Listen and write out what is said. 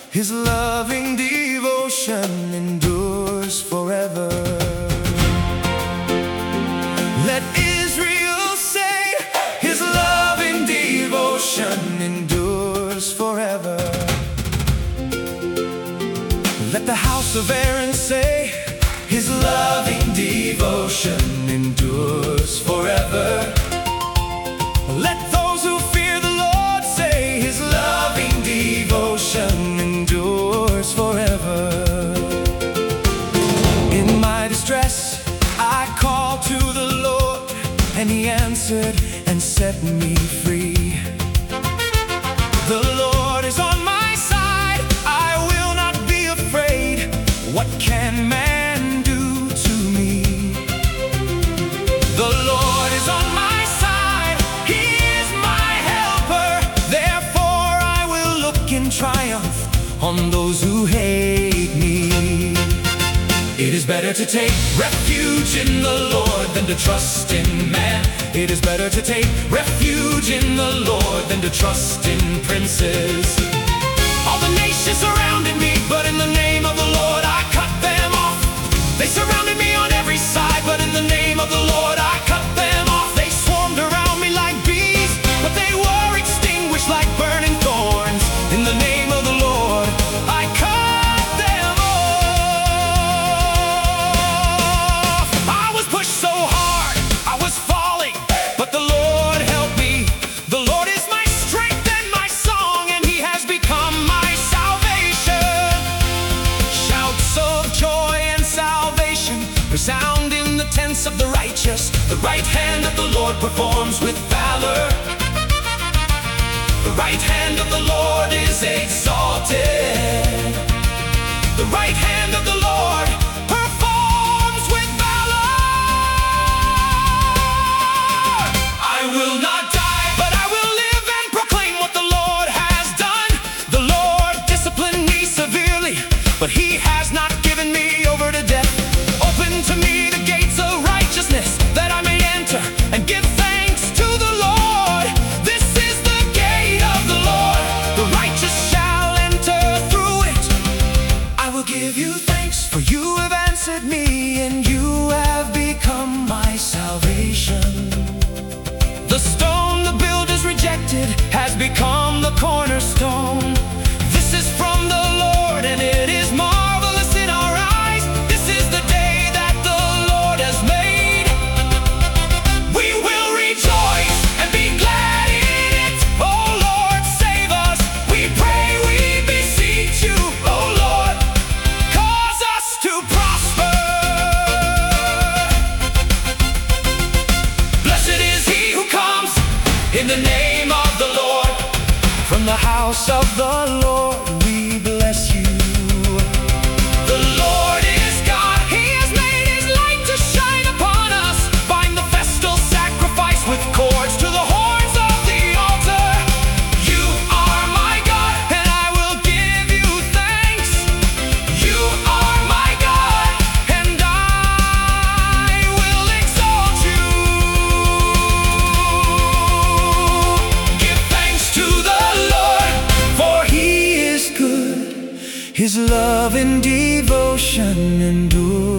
His loving devotion endures forever. Let Israel say, His loving devotion endures forever. Let the house of Aaron say, His loving devotion endures forever. Let those who fear the Lord say, His loving devotion endures forever. In my distress, I called to the Lord, and He answered and set me free. The Lord is on my side, I will not be afraid. What can man do to me? The Lord is on my side, He is my helper. Therefore I will look in triumph on those who hate me. It is better to take refuge in the Lord than to trust in man. It is better to take refuge in the Lord than to trust in princes. All the nations surrounded me, but in the name of the Lord I cut them off. They surrounded me on every side, but in the name of the Lord I cut them off. They swarmed around me like bees, but they were extinguished like burning thorns. In the name of the Lord I cut them off. I was pushed so hard, I was falling, but the Lord helped me. The Lord is my strength and my song, and He has become my salvation. Shouts of joy and salvation resound in the tents of the righteous. The right hand of the Lord performs with valor. The right hand of the Lord is exalted. The right hand of the Lord performs with valor. I will not die, but I will live and proclaim what the Lord has done. The Lord disciplined me severely, but He has not given me over to death. Open to me the gates of righteousness, that I may enter and give thanks to the Lord. This is the gate of the Lord, the righteous shall enter through it. I will give you thanks, for you have answered me, and you have become my salvation. The stone the builders rejected has become the cornerstone. This is from the Lord, and it is marvelous in our eyes. This is the day that the Lord has made. We will rejoice and be glad in it. Oh Lord, save us, we pray, we beseech you. Oh Lord, cause us to prosper. Blessed is he who comes in the name of the Lord. From the house of the Lord we bless you. The Lord is God, He has made His light to shine upon us. Bind the festal sacrifice with cords to the horns of the altar. You are my God, and I will give you thanks. You are my God, and I will exalt you. Give thanks to the Lord, for He is good. His love and devotion endure